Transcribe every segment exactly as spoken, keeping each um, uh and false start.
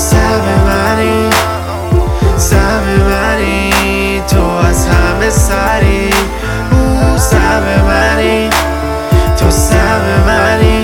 سهم منی، سهم منی، تو از همه سری. او سهم منی، تو سهم منی،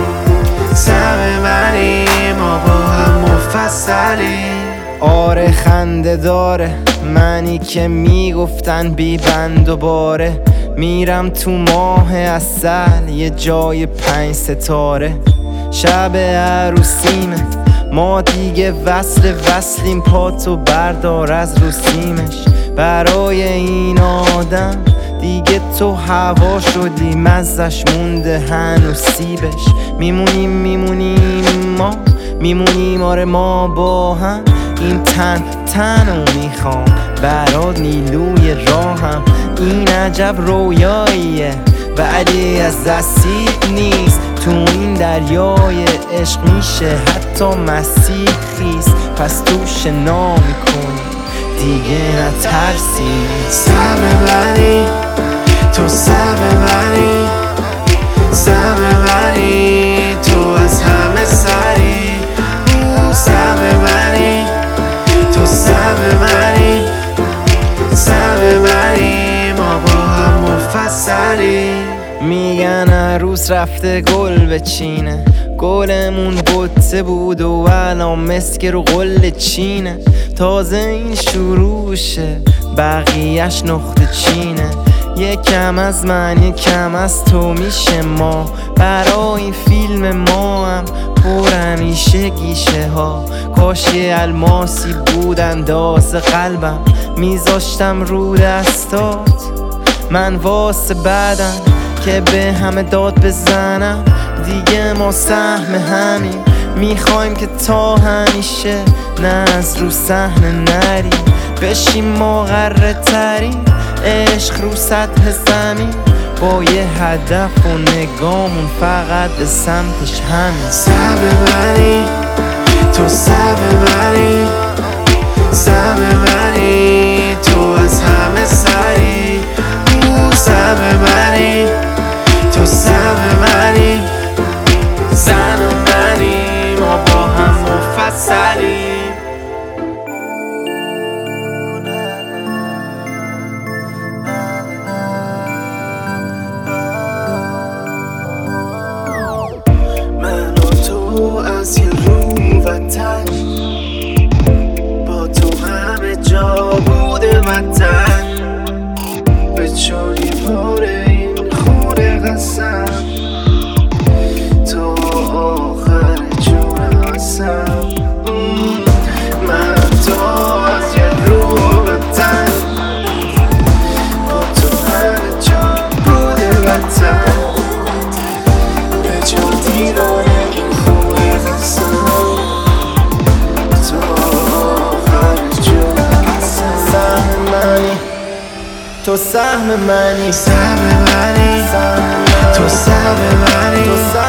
سهم منی، ما با هم مفصلی. آره خنده داره منی که میگفتن بی بند و باره. میرم تو ماه عسل یه جای پنج ستاره. شب عروسیمه ما دیگه وصل وصلیم، پاتو بردار از رو سیمش. برای این آدم دیگه تو هوا شدی، مزش مونده هنوز سیبش. میمونیم میمونیم ما میمونیم، آره ما با هم. این تن تنو میخوام برات نیلوی راهم. این عجب رویاییه ولی از دستیت نیست. تو این دریای عشق میشه حتی مسیح خیست. پس تو شنا میکنی دیگه نترسی. سهم منی، تو سهم منی، سهم منی، تو از همه سری. او سهم منی، تو سهم منی، سهم منی، ما با هم مفصلی. میگن عروس رفته گل بچینه، گلمون بوته بود و الان مسک رو قل چینه. تازه این شروعشه بقیهش نقطه چینه. یکم از من یکم از تو میشه ما. برای این فیلم ما هم پر همیشه گیشه ها. کاش یه الماسی بود انداز قلبم، میذاشتم رو دستات من واسه بعدم که به همه داد بزنم. دیگه ما سهم همین میخوایم که تا همیشه نه از رو صحنه نری. بشیم ما غره تری عشق رو سطح زمین، با یه هدف و نگامون فقط به سمتش همین. سهم منی، تو سهم منی، سهم منی، تو از همه سری. او سهم منی، تو سهم منی، زن و منی، ما با هم مفصلی. من و تو از یه رو وطن، با تو همه جا بوده وطن. به چونی پاره این خونه قسم، تو آخر جون هستم. من تو از یه رو وطن، با تو همه جا بوده وطن. به جا دیرانه این خونه قسم، تو آخر جون هستم. سهم منی، تو سهم منی، سهم منی، تو سهم منی،